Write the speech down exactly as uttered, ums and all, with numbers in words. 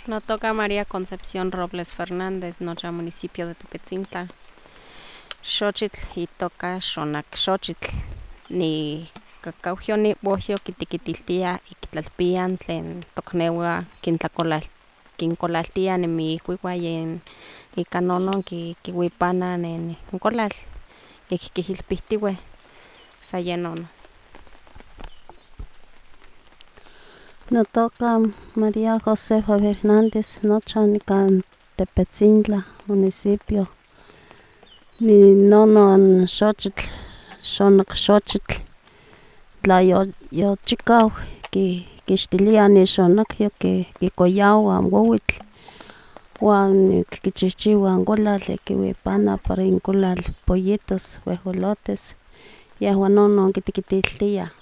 Notoka María Concepción Robles Fernández, nocha municipio de Tepetzintla. Xochitl itoka xonak xochitl. Ni kakauhyo ni bohyo kitikitiltia iktlalpian tlen toknewa kintlakolal kinkolaltia nemiihwiwa yen ika nonon ki kiwipana nen kolal ik kihilpihtiweh sa yen non. Notoka María Josefa Fernández, nocha nikan Tepetzintla municipio. Ni nonon xochitl, xonak xochitl tla yo yochikau ki kixtilia nixonakyo ki kikoyawa wowitl wan kichihchiwa kolal kiwipana para inkolal pollitos, wejolotes, yehwan nonon kitikitiltiah.